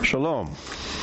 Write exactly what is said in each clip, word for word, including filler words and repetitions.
Shalom.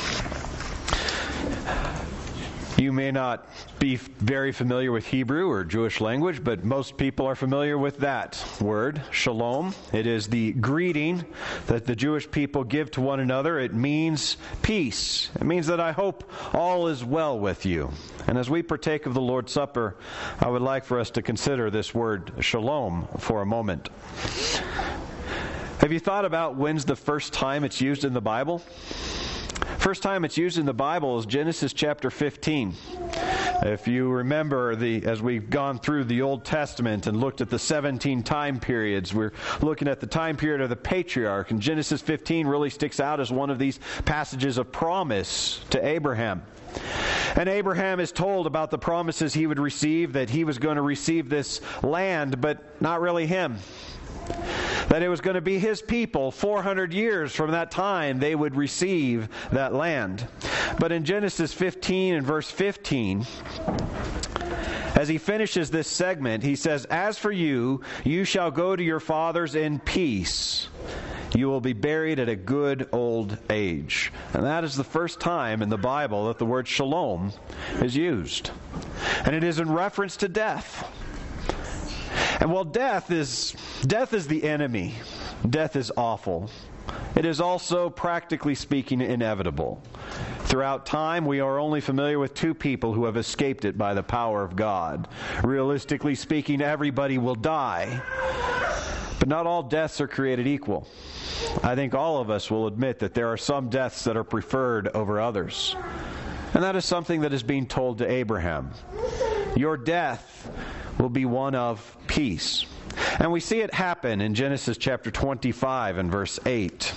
You may not be very familiar with Hebrew or Jewish language, but most people are familiar with that word, shalom. It is the greeting that the Jewish people give to one another. It means peace. It means that I hope all is well with you. And as we partake of the Lord's Supper, I would like for us to consider this word shalom for a moment. Have you thought about when's the first time it's used in the Bible? First time it's used in the Bible is Genesis chapter fifteen. If you remember, the as we've gone through the Old Testament and looked at the seventeen time periods, we're looking at the time period of the patriarch, and Genesis fifteen really sticks out as one of these passages of promise to Abraham. And Abraham is told about the promises he would receive, that he was going to receive this land, but not really him. That it was going to be his people. four hundred years from that time, they would receive that land. But in Genesis fifteen and verse fifteen, as he finishes this segment, he says, "As for you, you shall go to your fathers in peace. You will be buried at a good old age." And that is the first time in the Bible that the word shalom is used. And it is in reference to death. And while death is death is the enemy, death is awful, it is also, practically speaking, inevitable. Throughout time, we are only familiar with two people who have escaped it by the power of God. Realistically speaking, everybody will die. But not all deaths are created equal. I think all of us will admit that there are some deaths that are preferred over others. And that is something that is being told to Abraham. Your death will be one of peace. And we see it happen in Genesis chapter twenty-five and verse eight.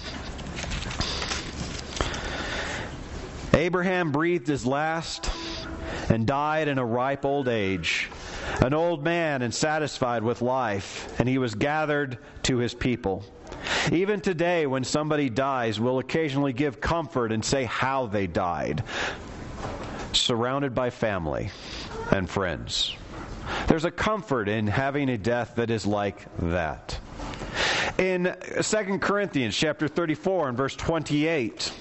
Abraham breathed his last and died in a ripe old age, an old man and satisfied with life, and he was gathered to his people. Even today, when somebody dies, we'll occasionally give comfort and say how they died, surrounded by family and friends. There's a comfort in having a death that is like that. In Second Corinthians chapter thirty-four and verse twenty-eight,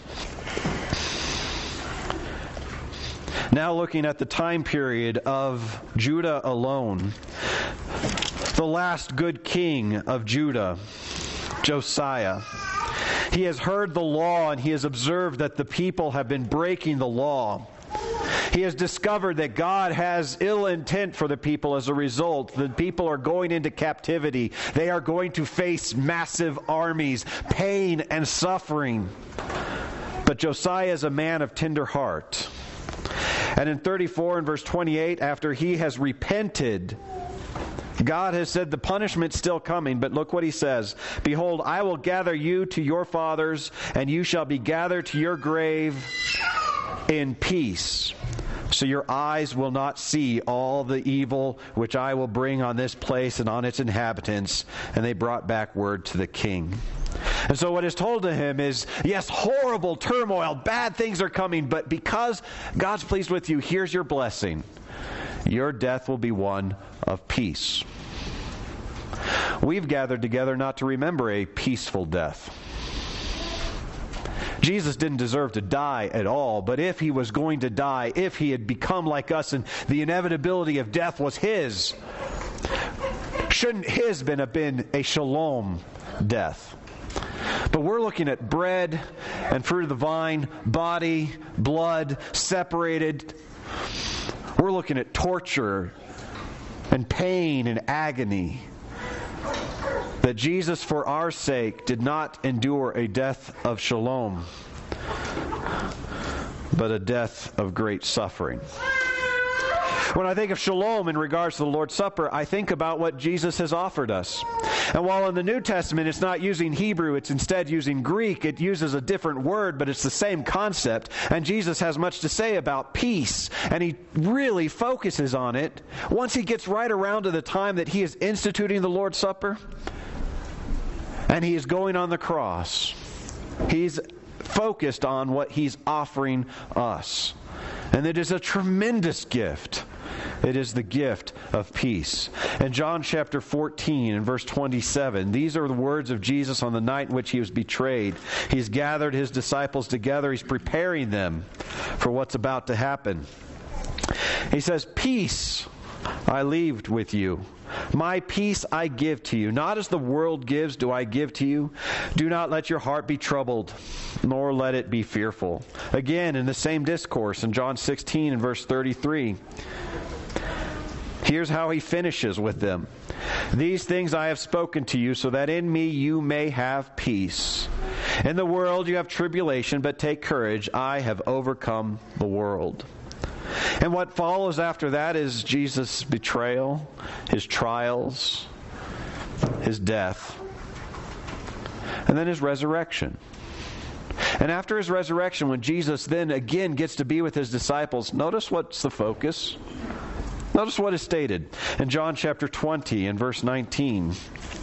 now looking at the time period of Judah alone, the last good king of Judah, Josiah, he has heard the law and he has observed that the people have been breaking the law. He has discovered that God has ill intent for the people as a result. The people are going into captivity. They are going to face massive armies, pain and suffering. But Josiah is a man of tender heart. And in thirty-four and verse twenty-eight, after he has repented, God has said the punishment's still coming, but look what he says. "Behold, I will gather you to your fathers, and you shall be gathered to your grave in peace. So your eyes will not see all the evil which I will bring on this place and on its inhabitants." And they brought back word to the king. And so what is told to him is, yes, horrible turmoil, bad things are coming, but because God's pleased with you, here's your blessing. Your death will be one of peace. We've gathered together not to remember a peaceful death. Jesus didn't deserve to die at all, but if he was going to die, if he had become like us and the inevitability of death was his, shouldn't his been have been a shalom death? But we're looking at bread and fruit of the vine, body, blood, separated. We're looking at torture and pain and agony. That Jesus, for our sake, did not endure a death of shalom, but a death of great suffering. When I think of shalom in regards to the Lord's Supper, I think about what Jesus has offered us. And while in the New Testament it's not using Hebrew, it's instead using Greek, it uses a different word, but it's the same concept. And Jesus has much to say about peace, and he really focuses on it once he gets right around to the time that he is instituting the Lord's Supper. And he is going on the cross. He's focused on what he's offering us. And it is a tremendous gift It is the gift of peace. In John chapter fourteen and verse twenty-seven, these are the words of Jesus on the night in which he was betrayed. He's gathered his disciples together. He's preparing them for what's about to happen. He says, "Peace I leave with you. My peace I give to you. Not as the world gives do I give to you. Do not let your heart be troubled, nor let it be fearful." Again, in the same discourse, in John sixteen and verse thirty-three, here's how he finishes with them. "These things I have spoken to you, so that in me you may have peace. In the world you have tribulation, but take courage. I have overcome the world." And what follows after that is Jesus' betrayal, his trials, his death, and then his resurrection. And after his resurrection, when Jesus then again gets to be with his disciples, notice what's the focus. Notice what is stated in John chapter twenty and verse nineteen.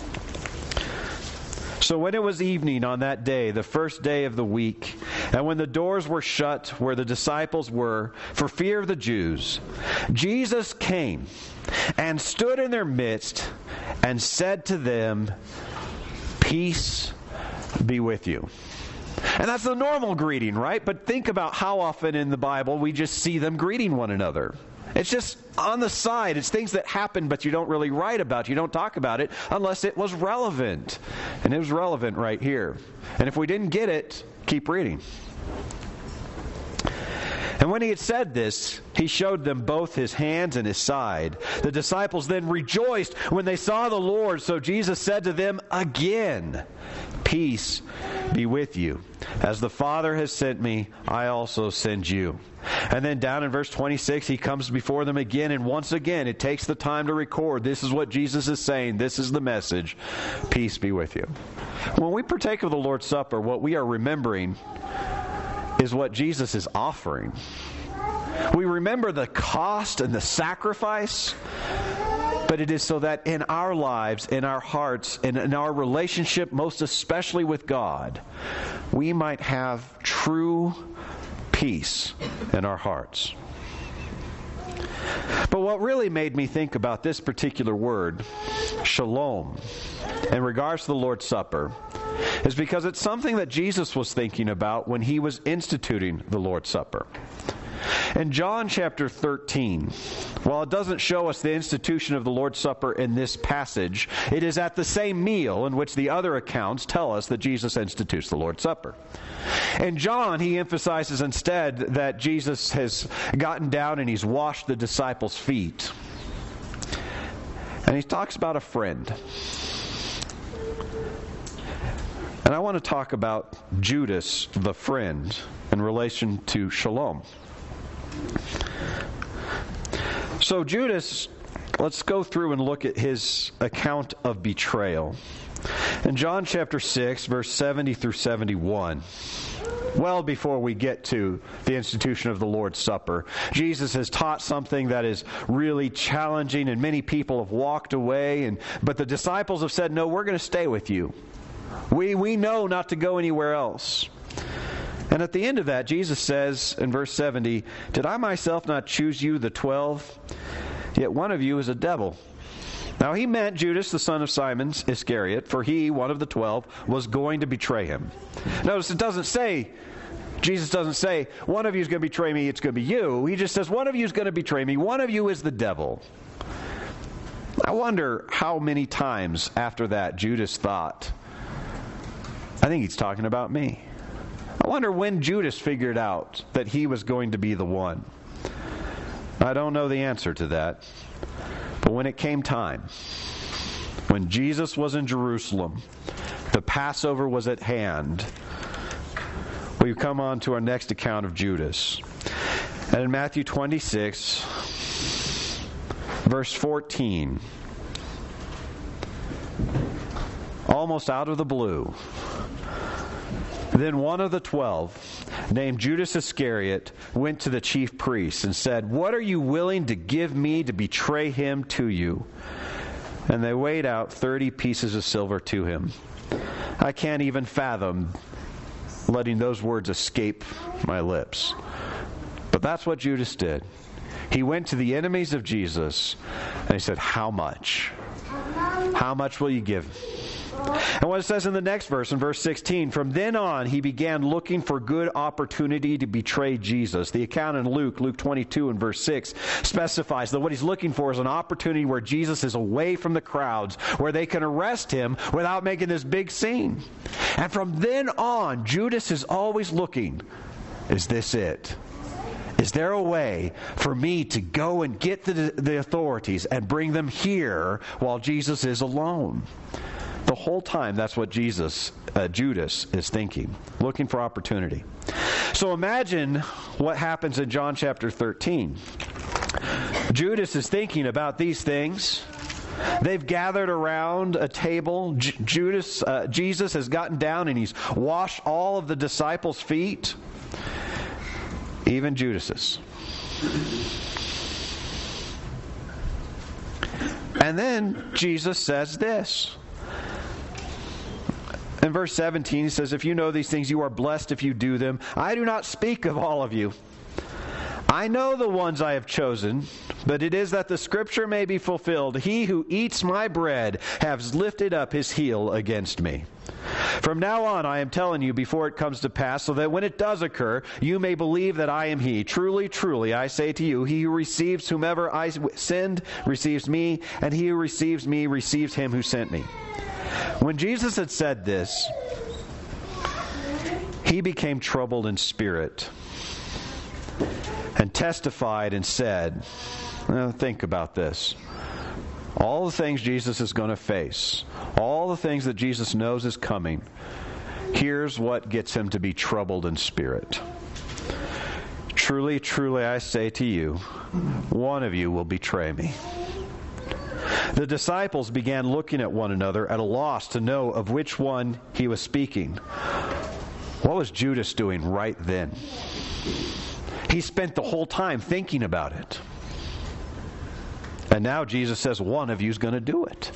"So when it was evening on that day, the first day of the week, and when the doors were shut where the disciples were, for fear of the Jews, Jesus came and stood in their midst and said to them, 'Peace be with you.'" And that's the normal greeting, right? But think about how often in the Bible we just see them greeting one another. It's just on the side. It's things that happen, but you don't really write about. You don't talk about it unless it was relevant. And it was relevant right here. And if we didn't get it, keep reading. "And when he had said this, he showed them both his hands and his side. The disciples then rejoiced when they saw the Lord. So Jesus said to them again, 'Peace be with you. As the Father has sent me, I also send you.'" And then down in verse twenty-six, he comes before them again, and once again it takes the time to record. This is what Jesus is saying. This is the message. Peace be with you. When we partake of the Lord's Supper, what we are remembering is what Jesus is offering. We remember the cost and the sacrifice, but it is so that in our lives, in our hearts, and in our relationship, most especially with God, we might have true peace in our hearts. But what really made me think about this particular word, shalom, in regards to the Lord's Supper, is because it's something that Jesus was thinking about when he was instituting the Lord's Supper. In John chapter thirteen, while it doesn't show us the institution of the Lord's Supper in this passage, it is at the same meal in which the other accounts tell us that Jesus institutes the Lord's Supper. In John, he emphasizes instead that Jesus has gotten down and he's washed the disciples' feet. And he talks about a friend. And I want to talk about Judas, the friend, in relation to shalom. So Judas, let's go through and look at his account of betrayal. In John chapter six, verse seventy through seventy-one, well before we get to the institution of the Lord's Supper, Jesus has taught something that is really challenging, and many people have walked away, and but the disciples have said, "No, we're going to stay with you. We, we know not to go anywhere else." And at the end of that, Jesus says in verse seventy, "Did I myself not choose you, the twelve? Yet one of you is a devil." Now he meant Judas, the son of Simon Iscariot, for he, one of the twelve, was going to betray him. Notice it doesn't say, Jesus doesn't say, one of you is going to betray me, it's going to be you. He just says, one of you is going to betray me, one of you is the devil. I wonder how many times after that Judas thought, I think he's talking about me. I wonder when Judas figured out that he was going to be the one. I don't know the answer to that. But when it came time, when Jesus was in Jerusalem, the Passover was at hand, we come on to our next account of Judas. And in Matthew twenty-six, verse fourteen, almost out of the blue, then one of the twelve, named Judas Iscariot, went to the chief priests and said, "What are you willing to give me to betray him to you?" And they weighed out thirty pieces of silver to him. I can't even fathom letting those words escape my lips. But that's what Judas did. He went to the enemies of Jesus, and he said, how much? How much will you give? And what it says in the next verse, in verse sixteen, from then on he began looking for good opportunity to betray Jesus. The account in Luke, Luke twenty-two and verse six, specifies that what he's looking for is an opportunity where Jesus is away from the crowds, where they can arrest him without making this big scene. And from then on, Judas is always looking, is this it? Is there a way for me to go and get the, the authorities and bring them here while Jesus is alone? The whole time, that's what Jesus, uh, Judas is thinking, looking for opportunity. So imagine what happens in John chapter thirteen. Judas is thinking about these things. They've gathered around a table. J- Judas, uh, Jesus has gotten down and he's washed all of the disciples' feet, even Judas's. And then Jesus says this. In verse seventeen, he says, if you know these things, you are blessed if you do them. I do not speak of all of you. I know the ones I have chosen, but it is that the scripture may be fulfilled. He who eats my bread has lifted up his heel against me. From now on, I am telling you before it comes to pass, so that when it does occur, you may believe that I am he. Truly, truly, I say to you, he who receives whomever I send receives me, and he who receives me receives him who sent me. When Jesus had said this, he became troubled in spirit and testified and said, well, think about this. All the things Jesus is going to face, all the things that Jesus knows is coming, here's what gets him to be troubled in spirit. Truly, truly, I say to you, one of you will betray me. The disciples began looking at one another at a loss to know of which one he was speaking. What was Judas doing right then? He spent the whole time thinking about it. And now Jesus says, one of you is going to do it.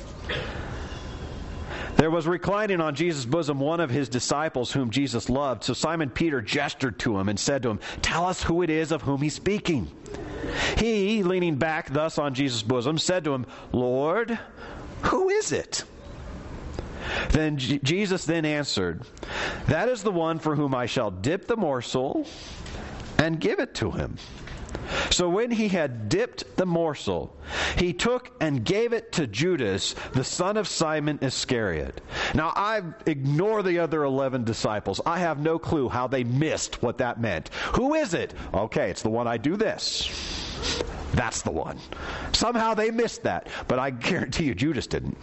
There was reclining on Jesus' bosom one of his disciples whom Jesus loved. So Simon Peter gestured to him and said to him, tell us who it is of whom he's speaking. He, leaning back thus on Jesus' bosom, said to him, Lord, who is it? Then J- Jesus then answered, that is the one for whom I shall dip the morsel and give it to him. So when he had dipped the morsel, he took and gave it to Judas, the son of Simon Iscariot. Now, I ignore the other eleven disciples. I have no clue how they missed what that meant. Who is it? Okay, it's the one I do this. That's the one. Somehow they missed that, but I guarantee you Judas didn't.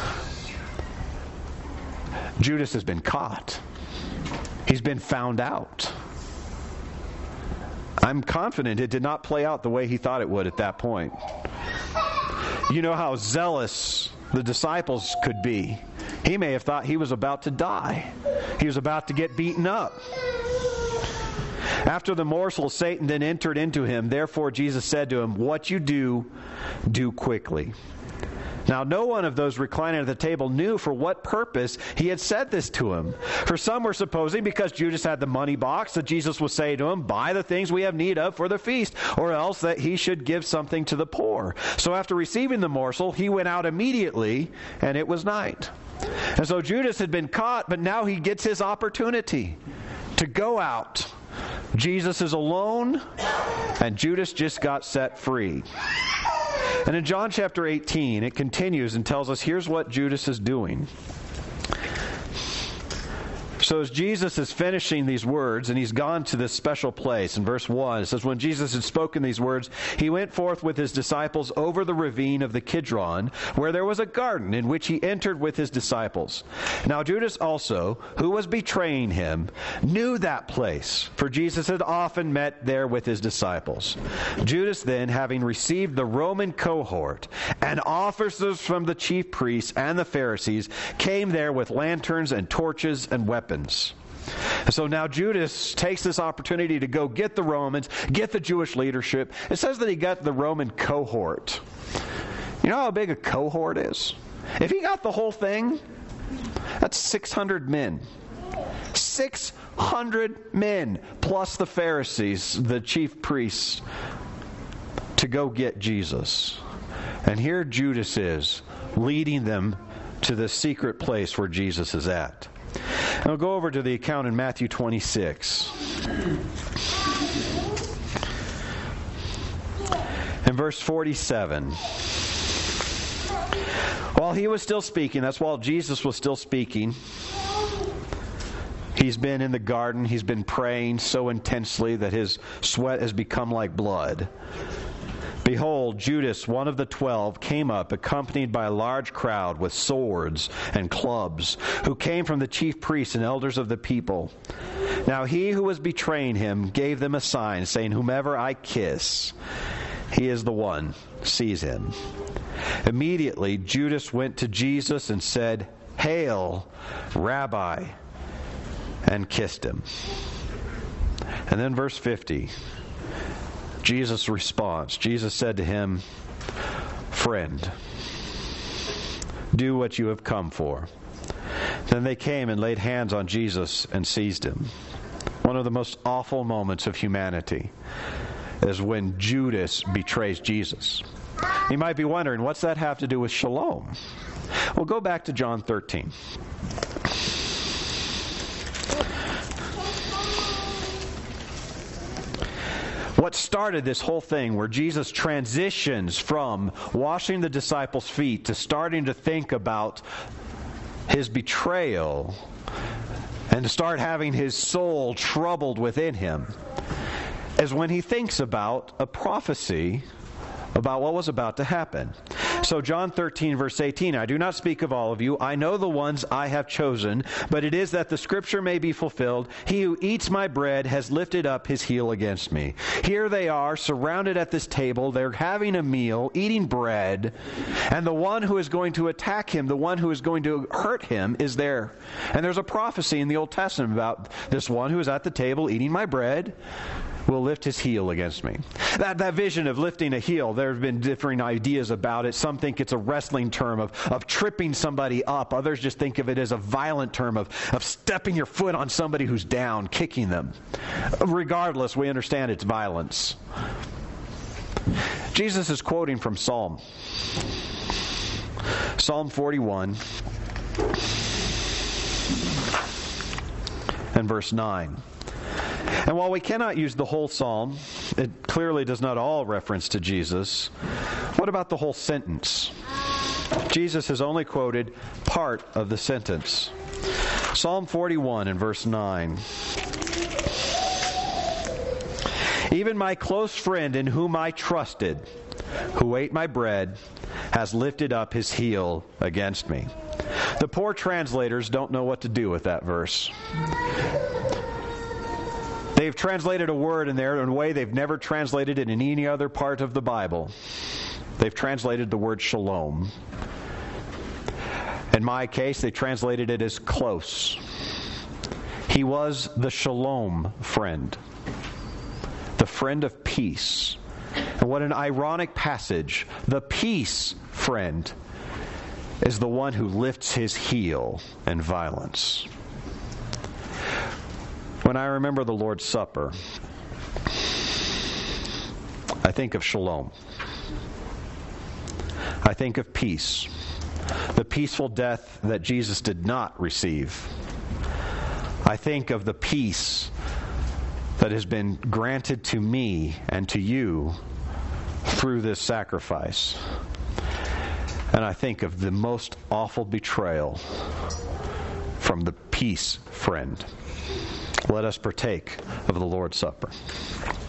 Judas has been caught. He's been found out. I'm confident it did not play out the way he thought it would at that point. You know how zealous the disciples could be. He may have thought he was about to die. He was about to get beaten up. After the morsel, Satan then entered into him. Therefore, Jesus said to him, what you do, do quickly. Now, no one of those reclining at the table knew for what purpose he had said this to him. For some were supposing because Judas had the money box that Jesus would say to him, buy the things we have need of for the feast, or else that he should give something to the poor. So after receiving the morsel, he went out immediately, and it was night. And so Judas had been caught, but now he gets his opportunity to go out. Jesus is alone, and Judas just got set free. And in John chapter eighteen, it continues and tells us here's what Judas is doing. So as Jesus is finishing these words, and he's gone to this special place, in verse one, it says, when Jesus had spoken these words, he went forth with his disciples over the ravine of the Kidron, where there was a garden, in which he entered with his disciples. Now Judas also, who was betraying him, knew that place, for Jesus had often met there with his disciples. Judas then, having received the Roman cohort, and officers from the chief priests and the Pharisees, came there with lanterns and torches and weapons. So now Judas takes this opportunity to go get the Romans, get the Jewish leadership. It says that he got the Roman cohort. You know how big a cohort is? If he got the whole thing, that's six hundred men. six hundred men, plus the Pharisees, the chief priests, to go get Jesus. And here Judas is, leading them to the secret place where Jesus is at. And we'll go over to the account in Matthew twenty-six. In verse forty-seven. While he was still speaking, that's while Jesus was still speaking, he's been in the garden, he's been praying so intensely that his sweat has become like blood. Behold, Judas, one of the twelve, came up, accompanied by a large crowd with swords and clubs, who came from the chief priests and elders of the people. Now he who was betraying him gave them a sign, saying, "Whomever I kiss, he is the one. Seize him." Immediately Judas went to Jesus and said, "Hail, Rabbi," and kissed him. And then verse fifty. Jesus' response. Jesus said to him, "Friend, do what you have come for." Then they came and laid hands on Jesus and seized him. One of the most awful moments of humanity is when Judas betrays Jesus. You might be wondering, what's that have to do with shalom? Well, go back to John thirteen. What started this whole thing, where Jesus transitions from washing the disciples' feet to starting to think about his betrayal and to start having his soul troubled within him, is when he thinks about a prophecy about what was about to happen. So John thirteen, verse eighteen, "I do not speak of all of you. I know the ones I have chosen, but it is that the scripture may be fulfilled. He who eats my bread has lifted up his heel against me." Here they are, surrounded at this table. They're having a meal, eating bread, and the one who is going to attack him, the one who is going to hurt him, is there. And there's a prophecy in the Old Testament about this one who is at the table eating my bread will lift his heel against me. That that vision of lifting a heel, there have been differing ideas about it. Some think it's a wrestling term of, of tripping somebody up. Others just think of it as a violent term of, of stepping your foot on somebody who's down, kicking them. Regardless, we understand it's violence. Jesus is quoting from Psalm. Psalm forty-one and verse nine. And while we cannot use the whole psalm, it clearly does not all reference to Jesus, what about the whole sentence? Jesus has only quoted part of the sentence. Psalm forty-one and verse nine. "Even my close friend in whom I trusted, who ate my bread, has lifted up his heel against me." The poor translators don't know what to do with that verse. They've translated a word in there in a way they've never translated it in any other part of the Bible. They've translated the word shalom. In my case, they translated it as close. He was the shalom friend, the friend of peace. And what an ironic passage. The peace friend is the one who lifts his heel in violence. When I remember the Lord's Supper, I think of shalom. I think of peace, the peaceful death that Jesus did not receive. I think of the peace that has been granted to me and to you through this sacrifice. And I think of the most awful betrayal from the peace friend. Let us partake of the Lord's Supper.